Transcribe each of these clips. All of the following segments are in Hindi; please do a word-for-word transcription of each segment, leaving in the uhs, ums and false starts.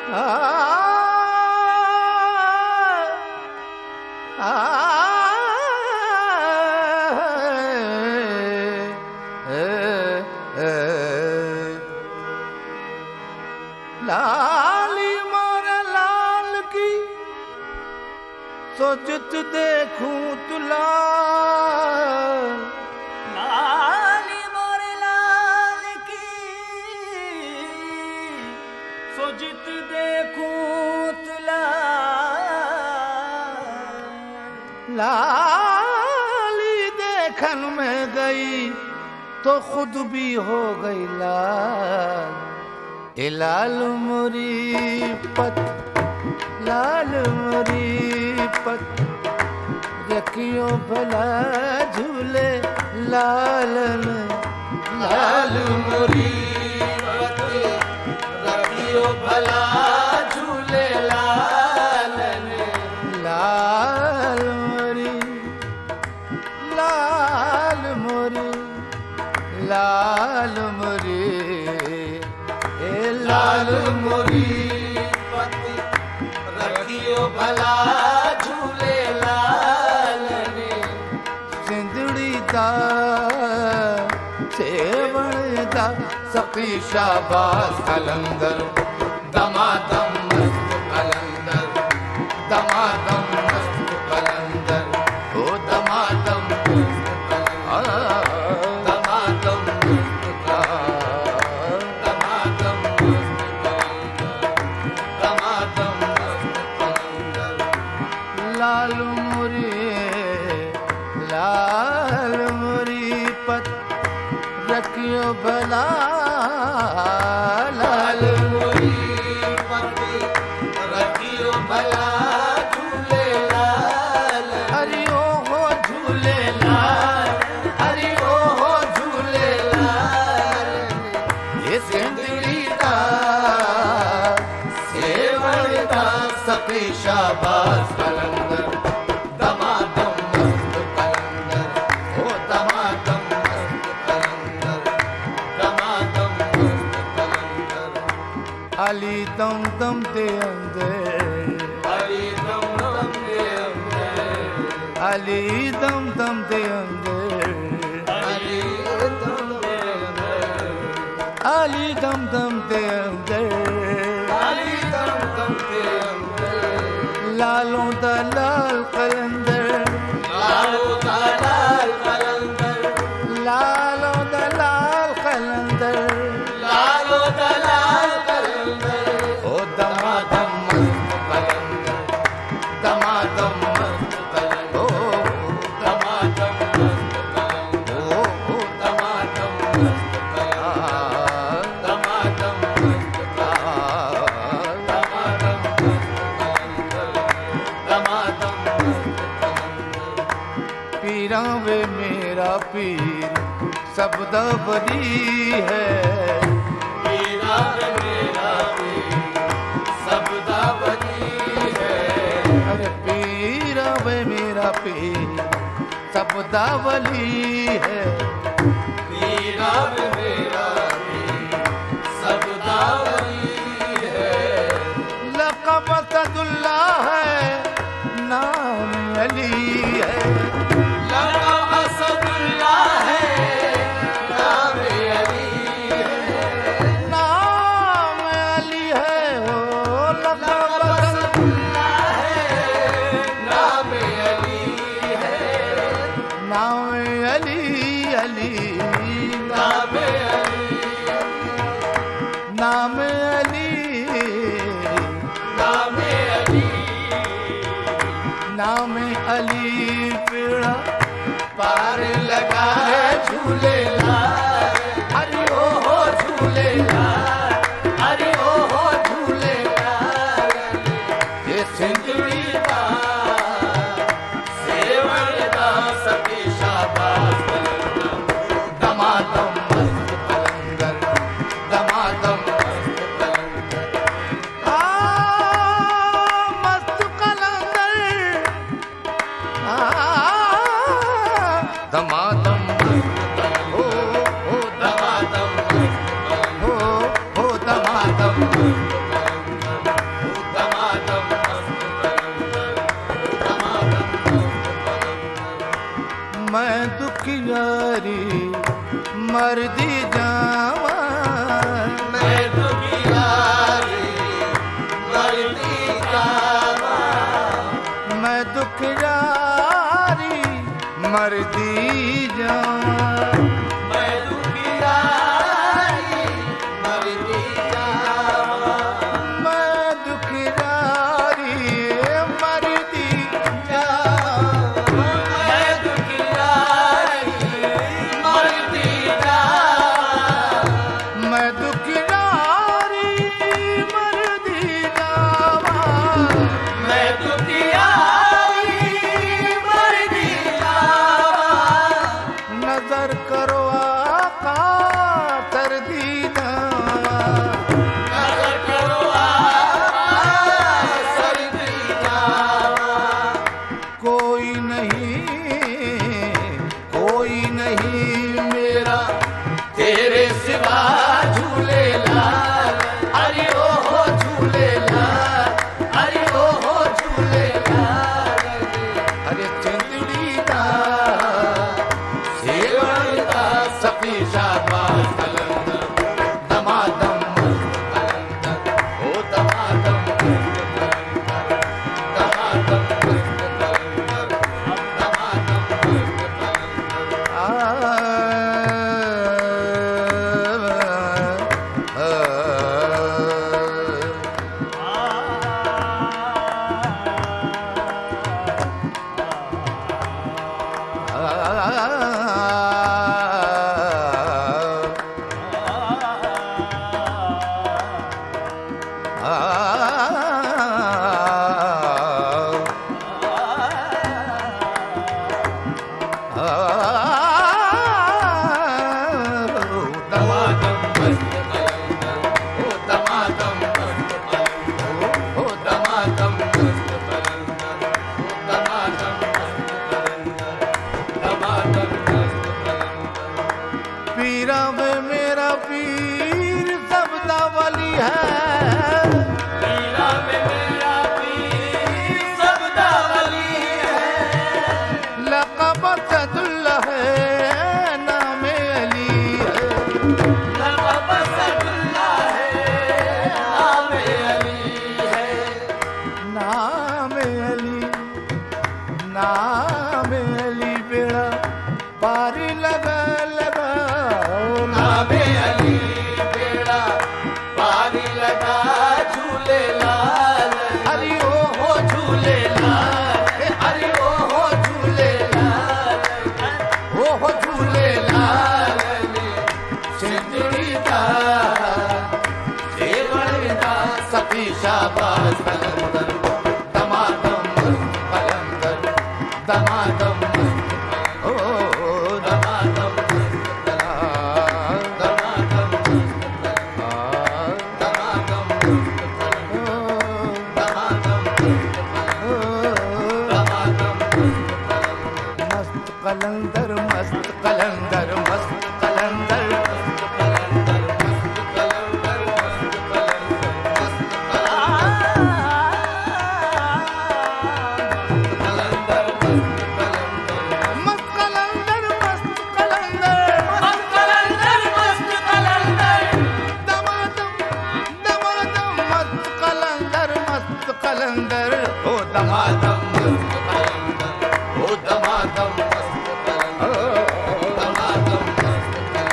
लाली मोरे लाल की सोचत देखूं तुला, लाली मोरे लाल की सोचत देखूं तुला। लाली देखन में गई तो खुद भी हो गई लाल। ए लाल मोरी पत, लाल मोरी पत, रखियो भला झूले लालन। लाल मोरी पत, रखियो भला झूले लालन। लाल मोरी, लाल मोरी, लाल मोरी, लाल मोरी पत, रखियो भला झूले लालन। सिंधड़ी दा सेवण दा सखी शाबाश कलंदर। दमादम मस्त कलंदर, दमादम मस्त कलंदर, ओ दमादम दमादम लाल मोरी, लाल मोरी पत, रखियो भला। लाल मोरी पत, रखियो भला झूले लाल। हरि ओ हो झूले लाल, हरि ओ हो झूले लाल। ये सिंधड़ी दा सेवण दा सखी शाबाश कलंदर। दमादम मस्त कलंदर, ओ दमादम मस्त कलंदर, दमादम मस्त कलंदर। अली दम दम दे अंदर, हरि दम दम दे अंदर, अली दम दम दे अंदर, हरि दम दे अंदर, अली दम दम दे अंदर। हरि दम दम दे अंदर। लालों दा लाल कलंदर, लालो दा लाल कलंदर, लालों दा लाल कलंदर। लालो दा लाल कलंदर। ओ दमादम मस्त कलंदर, दमादम मस्त कलंदर, ओ दमादम मस्त कलंदर, ओ ओ दमादम मस्त कलंदर, दमादम मस्त कलंदर, दमादम मस्त कलंदर, दमादम मस्त कलंदर। पीरा वे मेरा पीर सबदा बली है। पीरा वे मेरा पीर सबदा बली है। अरे पीरा वे मेरा पीर सबदा वली है। पीरा वे मेरा पीर सबदा बली है। लक़ब असदुल्ला है, नाम अली है। लक़ब असदुल्लाह है, नाम अली है। नाम अली है, ओ लक़ब असदुल्लाह है, नाम अली है। नाम अली, अली नाम अली, नाम अली, नाम अली। नाम अली पीड़ा पार लगा है झूले लाल। हरि ओ हो झूले लाल, अरे ओ हो झूले लाल। ये सिंधड़ी दा सेवण दा सखी शाबाश कलंदर। दमादम मस्त कलंदर, दमादम मस्त कलंदर। आ मस्त कलंदर, आ दमादम दमादम मस्त कलंदर, हो हो दमादम दमादम जावा मैं दुखियारी मरती जावा मैं दुखियारी मरदी जावा मैं दुखियारी मरती जावा मैं दुखियारी मरदी जावा मैं दुखियारी मरती जावा मैं दुखियारी मरदी जावा मैं दुखियारी मरती जावा नजर करो आका कर दीना नजर करो सरदी जावा कोई नहीं कोई नहीं मेरा तेरे सिवा झूले लाल अरे ओ हो झूले लाल अरे ओ हो झूले लाल अरे चंदड़ी दा सेवण का सपी शाबाश कलंदर दमादम मस्त कलंदर ओ दमादम मस्त कलंदर दमादम मस्त कलंदर दमादम मस्त कलंदर आ दमादम मस्त कलंदर ओ दमादम मस्त कलंदर ओ दमादम मस्त कलंदर ओ दमादम मस्त कलंदर दमादम मस्त कलंदर पीरा में मेरा पीर सबदा वली है पीरा में मेरा पीर सबदा वली है लक़ब सदुल्लाह है नाम अली है लक़ब सदुल्लाह है नाम अली है नाम अली नाम अली बेड़ा पारी लगा लगा नाम अली बेड़ा पारी लगा झूले लाल अरे ओ हो झूले लाल अरे ओ हो झूले लाल ओ हो झूले लाल सिंदड़ी का सेवण का सपी शाबाश कलंदर दमादम मस्त कलंदर दमादम मस्त ओ दमादम मस्त कलंदर दमादम मस्त कलंदर दमादम मस्त कलंदर दमादम मस्त कलंदर दमादम मस्त कलंदर मस्त कलंदर मस्त कलंदर मस्त कलंदर कलंदर मस्त कलंदर मस्त कलंदर मस्त कलंदर मस्त कलंदर मस्त कलंदर मस्त कलंदर दमादम दमादम मस्त कलंदर मस्त कलंदर ओ दमादम दमादम मस्त कलंदर ओ दमादम मस्त कलंदर दमादम मस्त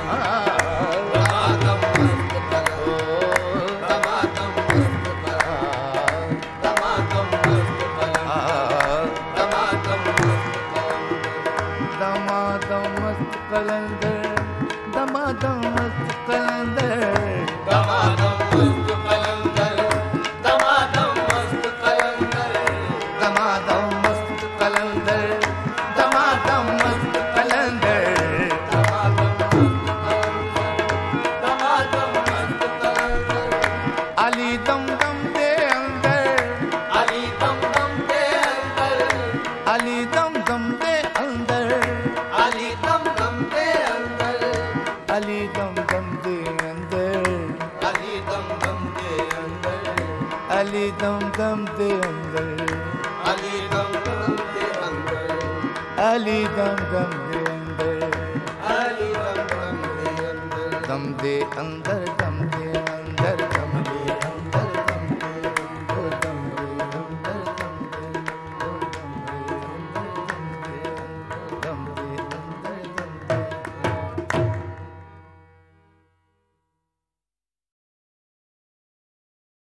कलंदर दमादम मस्त कलंदर दमादम मस्त कलंदर दमादम मस्त कलंदर दमादम मस्त कलंदर दमादम मस्त कलंदर दमादम मस्त कलंदर दमादम मस्त कलंदर दमादम मस्त कलंदर दमादम मस्त कलंदर दमादम मस्त कलंदर अली दम दम दे अंदर अली दम दम दे अंदर अली दम दम दे अंदर अली दम दम दे अंदर अली दम दम दे अंदर अली दम दम दे अंदर अली दम दम दे अंदर अली दम दम दे अंदर अली दम दम दे अंदर अली दम दम दे अंदर दम दे अंदर दम